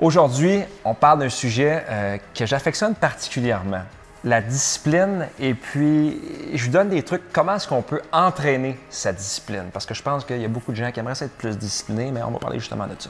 Aujourd'hui, on parle d'un sujet que j'affectionne particulièrement, la discipline, et puis je vous donne des trucs, comment est-ce qu'on peut entraîner sa discipline, parce que je pense qu'il y a beaucoup de gens qui aimeraient être plus disciplinés, mais on va parler justement de ça.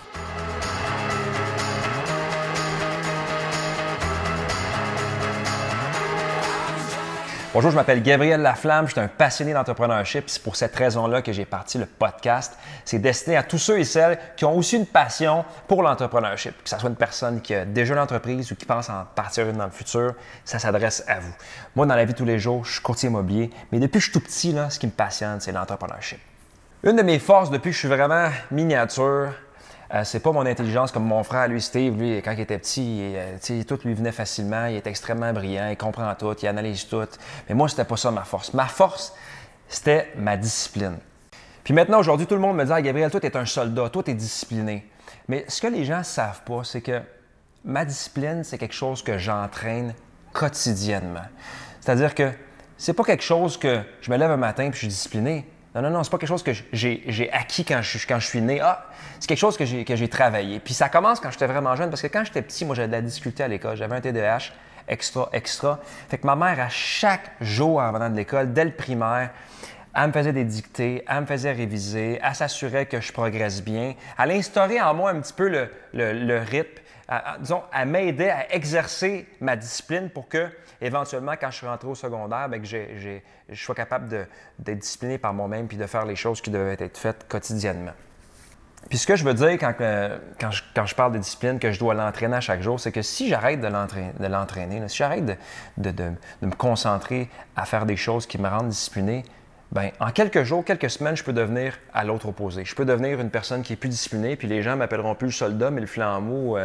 Bonjour, je m'appelle Gabriel Laflamme, je suis un passionné d'entrepreneurship, c'est pour cette raison-là que j'ai parti le podcast. C'est destiné à tous ceux et celles qui ont aussi une passion pour l'entrepreneurship, que ce soit une personne qui a déjà une entreprise ou qui pense en partir une dans le futur, ça s'adresse à vous. Moi, dans la vie de tous les jours, je suis courtier immobilier, mais depuis que je suis tout petit, là, ce qui me passionne, c'est l'entrepreneurship. Une de mes forces depuis que je suis vraiment miniature, c'est pas mon intelligence comme mon frère, lui, Steve, lui, quand il était petit, tout lui venait facilement, il est extrêmement brillant, il comprend tout, il analyse tout. Mais moi, c'était pas ça ma force. Ma force, c'était ma discipline. Puis maintenant, aujourd'hui, tout le monde me dit « Ah, Gabriel, toi, t'es un soldat, toi, t'es discipliné. » Mais ce que les gens ne savent pas, c'est que ma discipline, c'est quelque chose que j'entraîne quotidiennement. C'est-à-dire que c'est pas quelque chose que je me lève un matin et je suis discipliné. Non, c'est pas quelque chose que j'ai acquis quand je suis né. C'est quelque chose que j'ai travaillé. Puis ça commence quand j'étais vraiment jeune, parce que quand j'étais petit, moi, j'avais de la difficulté à l'école. J'avais un TDAH extra. Fait que ma mère, à chaque jour en venant de l'école, dès le primaire, elle me faisait des dictées, elle me faisait réviser, elle s'assurait que je progresse bien. Elle instaurait en moi un petit peu le rythme. Elle m'aidait à exercer ma discipline pour que, éventuellement, quand je suis rentré au secondaire, que je sois capable d'être discipliné par moi-même puis de faire les choses qui devaient être faites quotidiennement. Puis ce que je veux dire quand je parle de discipline, que je dois l'entraîner à chaque jour, c'est que si j'arrête de l'entraîner, si j'arrête de me concentrer à faire des choses qui me rendent discipliné, bien, en quelques jours, quelques semaines, je peux devenir à l'autre opposé. Je peux devenir une personne qui est plus disciplinée, puis les gens m'appelleront plus le soldat, mais le flambeau,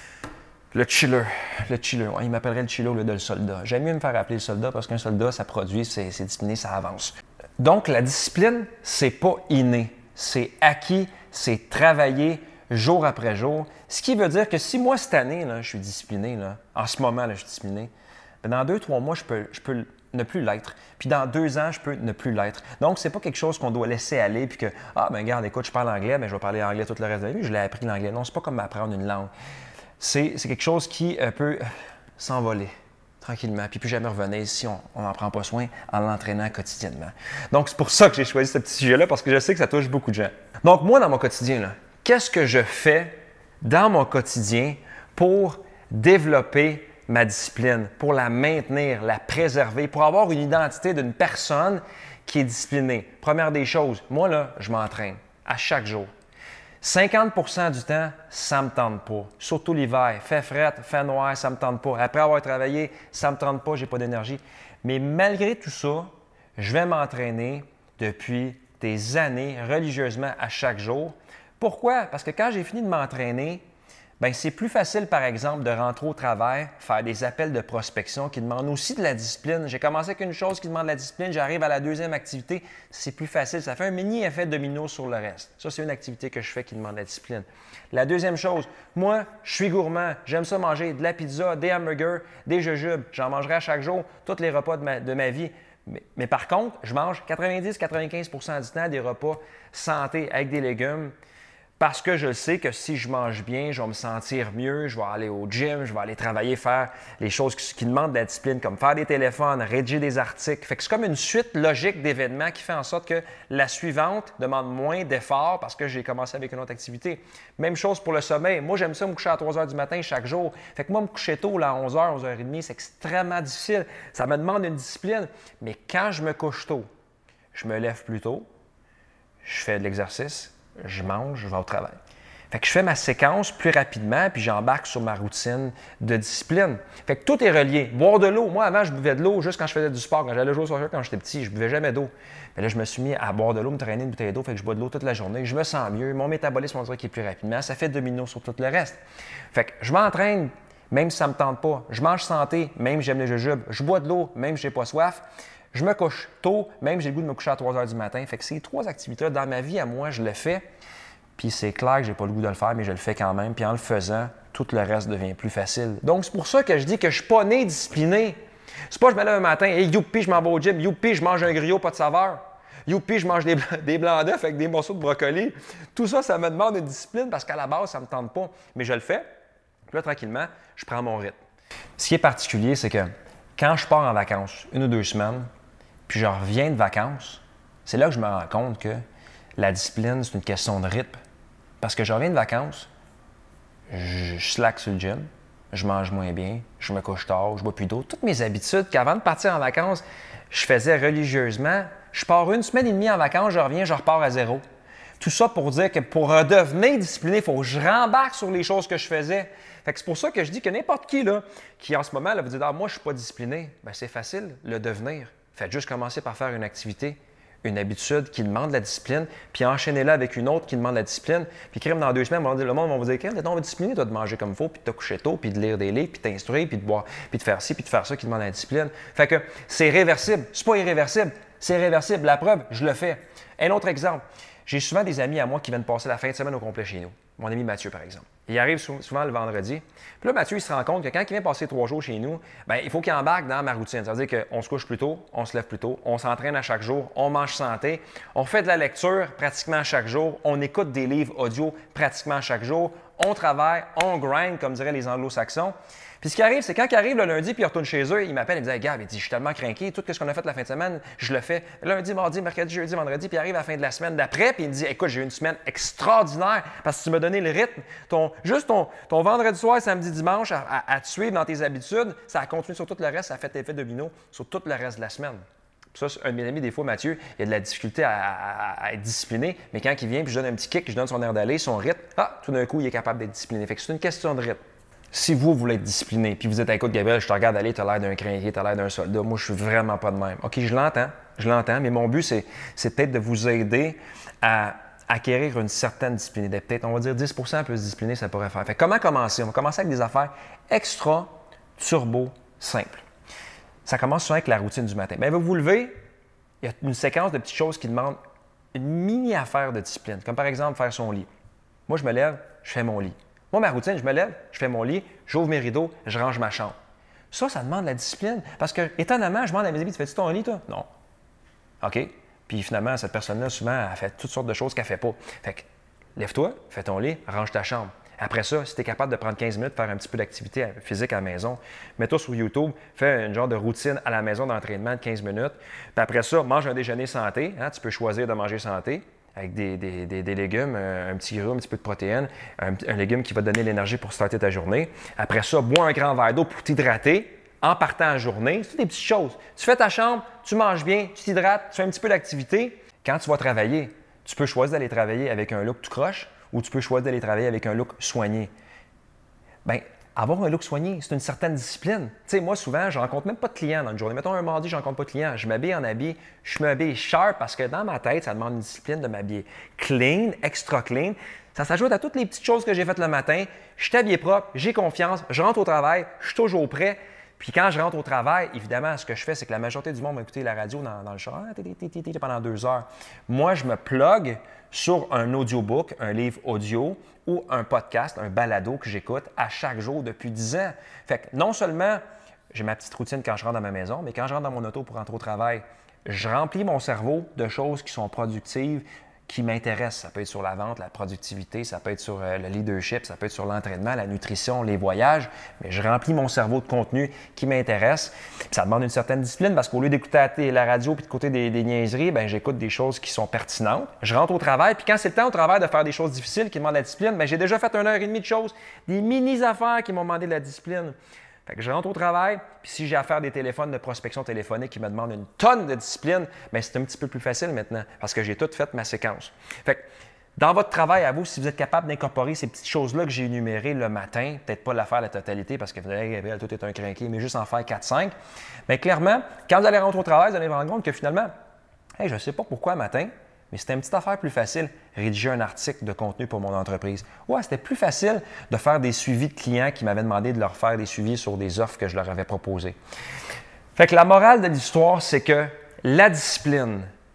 le chiller. Ouais, ils m'appelleraient le chiller au lieu de le soldat. J'aime mieux me faire appeler le soldat parce qu'un soldat, ça produit, c'est discipliné, ça avance. Donc, la discipline, c'est pas inné. C'est acquis, c'est travaillé jour après jour. Ce qui veut dire que si moi, cette année, là, je suis discipliné, là, en ce moment, là, je suis discipliné, bien, dans 2-3 mois, je peux ne plus l'être. Puis dans 2 ans, je peux ne plus l'être. Donc, c'est pas quelque chose qu'on doit laisser aller puis que, regarde, écoute, je parle anglais, mais je vais parler anglais tout le reste de la vie. Je l'ai appris l'anglais. Non, c'est pas comme apprendre une langue. C'est quelque chose qui peut s'envoler tranquillement, puis plus jamais revenir si on n'en prend pas soin en l'entraînant quotidiennement. Donc, c'est pour ça que j'ai choisi ce petit sujet-là, parce que je sais que ça touche beaucoup de gens. Donc, moi, dans mon quotidien, là, qu'est-ce que je fais dans mon quotidien pour développer ma discipline, pour la maintenir, la préserver, pour avoir une identité d'une personne qui est disciplinée? Première des choses, moi, là, je m'entraîne à chaque jour. 50% du temps, ça ne me tente pas. Surtout l'hiver. Fait fret, fait noir, ça ne me tente pas. Après avoir travaillé, ça ne me tente pas, je n'ai pas d'énergie. Mais malgré tout ça, je vais m'entraîner depuis des années, religieusement, à chaque jour. Pourquoi? Parce que quand j'ai fini de m'entraîner, bien, c'est plus facile, par exemple, de rentrer au travail, faire des appels de prospection qui demandent aussi de la discipline. J'ai commencé avec une chose qui demande de la discipline, j'arrive à la deuxième activité, c'est plus facile. Ça fait un mini effet domino sur le reste. Ça, c'est une activité que je fais qui demande de la discipline. La deuxième chose, moi, je suis gourmand. J'aime ça manger de la pizza, des hamburgers, des jujubes. J'en mangerai à chaque jour, tous les repas de ma vie. Mais par contre, je mange 90-95% du temps des repas santé avec des légumes. Parce que je sais que si je mange bien, je vais me sentir mieux, je vais aller au gym, je vais aller travailler, faire les choses qui demandent de la discipline, comme faire des téléphones, rédiger des articles. Fait que c'est comme une suite logique d'événements qui fait en sorte que la suivante demande moins d'efforts parce que j'ai commencé avec une autre activité. Même chose pour le sommeil. Moi, j'aime ça me coucher à 3 heures du matin chaque jour. Fait que moi, me coucher tôt, là, à 11h, 11h30, c'est extrêmement difficile. Ça me demande une discipline. Mais quand je me couche tôt, je me lève plus tôt, je fais de l'exercice, je mange, je vais au travail. Fait que je fais ma séquence plus rapidement, puis j'embarque sur ma routine de discipline. Fait que tout est relié. Boire de l'eau. Moi, avant, je buvais de l'eau juste quand je faisais du sport. Quand j'allais jouer au soccer quand j'étais petit, je buvais jamais d'eau. Mais là, je me suis mis à boire de l'eau, me traîner une bouteille d'eau. Fait que je bois de l'eau toute la journée. Je me sens mieux. Mon métabolisme, on dirait qu'il est plus rapidement. Ça fait domino sur tout le reste. Fait que je m'entraîne, même si ça ne me tente pas. Je mange santé, même si j'aime les jujubes. Je bois de l'eau, même si j'ai pas soif. Je me couche tôt, même si j'ai le goût de me coucher à 3 heures du matin. Fait que ces 3 activités dans ma vie, à moi, je le fais. Puis c'est clair que je n'ai pas le goût de le faire, mais je le fais quand même. Puis en le faisant, tout le reste devient plus facile. Donc, c'est pour ça que je dis que je ne suis pas né discipliné. C'est pas je me lève un matin, et youpi, je m'en vais au gym, youpi, je mange un griot, pas de saveur. Youpi, je mange des blancs d'œufs avec des morceaux de brocoli. Tout ça, ça me demande une discipline parce qu'à la base, ça ne me tente pas. Mais je le fais. Puis là, tranquillement, je prends mon rythme. Ce qui est particulier, c'est que quand je pars en vacances 1 ou 2 semaines, puis je reviens de vacances, c'est là que je me rends compte que la discipline, c'est une question de rythme. Parce que je reviens de vacances, je slack sur le gym, je mange moins bien, je me couche tard, je bois plus d'eau. Toutes mes habitudes qu'avant de partir en vacances, je faisais religieusement. Je pars 1 semaine et demie en vacances, je reviens, je repars à zéro. Tout ça pour dire que pour redevenir discipliné, il faut que je rembarque sur les choses que je faisais. Fait que c'est pour ça que je dis que n'importe qui, là, qui en ce moment là, vous dit « Ah, moi, je ne suis pas discipliné », bien, c'est facile, le devenir. Faites juste commencer par faire une activité, une habitude qui demande de la discipline, puis enchaînez-la avec une autre qui demande de la discipline. Puis crème dans 2 semaines, le monde va vous dire « Crème, t'es donc discipliné, toi, de manger comme il faut, puis de te coucher tôt, puis de lire des livres, puis de t'instruire, puis de boire, puis de faire ci, puis de faire ça qui demande de la discipline. » Fait que c'est réversible. C'est pas irréversible, c'est réversible. La preuve, je le fais. Un autre exemple. J'ai souvent des amis à moi qui viennent passer la fin de semaine au complet chez nous. Mon ami Mathieu, par exemple. Il arrive souvent le vendredi. Puis là, Mathieu, il se rend compte que quand il vient passer 3 jours chez nous, bien, il faut qu'il embarque dans ma routine. Ça veut dire qu'on se couche plus tôt, on se lève plus tôt, on s'entraîne à chaque jour, on mange santé, on fait de la lecture pratiquement chaque jour, on écoute des livres audio pratiquement chaque jour, on travaille, on grind, comme diraient les anglo-saxons. Puis ce qui arrive, c'est quand il arrive le lundi puis il retourne chez eux, il m'appelle et me dit hey, Gab, il dit, je suis tellement craqué, tout ce qu'on a fait la fin de semaine, je le fais lundi, mardi, mercredi, jeudi, vendredi, puis il arrive à la fin de la semaine d'après, puis il me dit écoute, j'ai eu une semaine extraordinaire parce que tu m'as donné le rythme. Ton vendredi soir, samedi, dimanche à te suivre dans tes habitudes, ça a continué sur tout le reste, ça a fait effet domino sur tout le reste de la semaine. Ça, c'est un de mes amis, des fois, Mathieu, il a de la difficulté à être discipliné, mais quand il vient puis je donne un petit kick, je donne son air d'aller, son rythme, tout d'un coup, il est capable d'être discipliné. Fait que c'est une question de rythme. Si vous voulez être discipliné, puis vous êtes écoute, Gabriel, je te regarde aller, tu as l'air d'un crinqué, tu as l'air d'un soldat. Moi, je suis vraiment pas de même. OK, je l'entends, mais mon but, c'est peut-être de vous aider à acquérir une certaine discipline. Peut-être, on va dire 10 plus discipliné, ça pourrait faire. Fait que comment commencer? On va commencer avec des affaires extra, turbo, simples. Ça commence souvent avec la routine du matin. Bien, vous vous levez, il y a une séquence de petites choses qui demandent une mini-affaire de discipline, comme par exemple faire son lit. Moi, je me lève, je fais mon lit. Moi, ma routine, je me lève, je fais mon lit, j'ouvre mes rideaux, je range ma chambre. Ça demande de la discipline. Parce que, étonnamment, je demande à mes amis, tu fais-tu ton lit, toi? Non. OK. Puis finalement, cette personne-là, souvent, elle fait toutes sortes de choses qu'elle ne fait pas. Fait que, lève-toi, fais ton lit, range ta chambre. Après ça, si tu es capable de prendre 15 minutes, faire un petit peu d'activité physique à la maison, mets-toi sur YouTube, fais une genre de routine à la maison d'entraînement de 15 minutes. Puis après ça, mange un déjeuner santé. Hein, tu peux choisir de manger santé avec des légumes, un petit gras, un petit peu de protéines, un légume qui va te donner l'énergie pour starter ta journée. Après ça, bois un grand verre d'eau pour t'hydrater en partant à la journée. C'est des petites choses. Tu fais ta chambre, tu manges bien, tu t'hydrates, tu fais un petit peu d'activité. Quand tu vas travailler, tu peux choisir d'aller travailler avec un look tout croche ou tu peux choisir d'aller travailler avec un look soigné. Bien, avoir un look soigné, c'est une certaine discipline. Tu sais, moi, souvent, je ne rencontre même pas de clients dans une journée. Mettons un mardi, je ne rencontre pas de clients. Je m'habille en habit, je m'habille sharp parce que dans ma tête, ça demande une discipline de m'habiller clean, extra clean. Ça s'ajoute à toutes les petites choses que j'ai faites le matin. Je suis habillé propre, j'ai confiance, je rentre au travail, je suis toujours prêt. Puis quand je rentre au travail, évidemment, ce que je fais, c'est que la majorité du monde va écouter la radio dans le char pendant 2 heures. Moi, je me plug sur un audiobook, un livre audio ou un podcast, un balado que j'écoute à chaque jour depuis 10 ans. Fait que non seulement j'ai ma petite routine quand je rentre dans ma maison, mais quand je rentre dans mon auto pour rentrer au travail, je remplis mon cerveau de choses qui sont productives, qui m'intéressent. Ça peut être sur la vente, la productivité, ça peut être sur le leadership, ça peut être sur l'entraînement, la nutrition, les voyages, mais je remplis mon cerveau de contenu qui m'intéresse. Puis ça demande une certaine discipline parce qu'au lieu d'écouter la radio puis d'écouter des niaiseries, bien, j'écoute des choses qui sont pertinentes. Je rentre au travail, puis quand c'est le temps au travail de faire des choses difficiles qui demandent de la discipline, bien, j'ai déjà fait 1h30 de choses, des mini-affaires qui m'ont demandé de la discipline. Fait que je rentre au travail, puis si j'ai à faire des téléphones de prospection téléphonique qui me demandent une tonne de discipline, bien, c'est un petit peu plus facile maintenant parce que j'ai tout fait ma séquence. Fait que dans votre travail à vous, si vous êtes capable d'incorporer ces petites choses-là que j'ai énumérées le matin, peut-être pas la faire la totalité parce que vous allez Gabriel, tout est un crinqué, mais juste en faire 4-5, bien clairement, quand vous allez rentrer au travail, vous allez vous rendre compte que finalement, je ne sais pas pourquoi matin, mais c'était une petite affaire plus facile, rédiger un article de contenu pour mon entreprise. Ouais, c'était plus facile de faire des suivis de clients qui m'avaient demandé de leur faire des suivis sur des offres que je leur avais proposées. Fait que la morale de l'histoire, c'est que la discipline,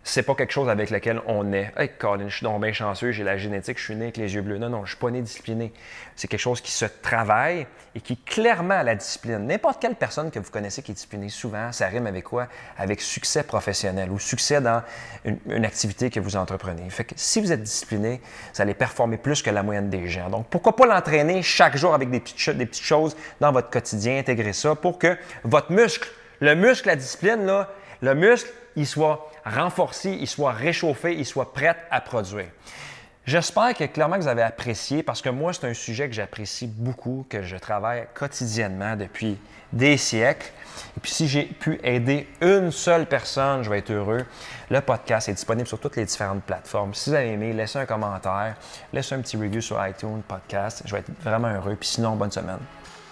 c'est pas quelque chose avec lequel on est. Hey, Colin, je suis donc bien chanceux, j'ai la génétique, je suis né avec les yeux bleus. Non, je suis pas né discipliné. C'est quelque chose qui se travaille et qui est clairement la discipline. N'importe quelle personne que vous connaissez qui est disciplinée, souvent, ça rime avec quoi? Avec succès professionnel ou succès dans une activité que vous entreprenez. Fait que si vous êtes discipliné, vous allez performer plus que la moyenne des gens. Donc, pourquoi pas l'entraîner chaque jour avec des petites choses dans votre quotidien, intégrer ça pour que votre muscle, la discipline, là, le muscle, il soit renforcé, il soit réchauffé, il soit prêt à produire. J'espère que clairement que vous avez apprécié parce que moi, c'est un sujet que j'apprécie beaucoup, que je travaille quotidiennement depuis des siècles. Et puis, si j'ai pu aider une seule personne, je vais être heureux. Le podcast est disponible sur toutes les différentes plateformes. Si vous avez aimé, laissez un commentaire, laissez un petit review sur iTunes, podcast. Je vais être vraiment heureux. Puis sinon, bonne semaine.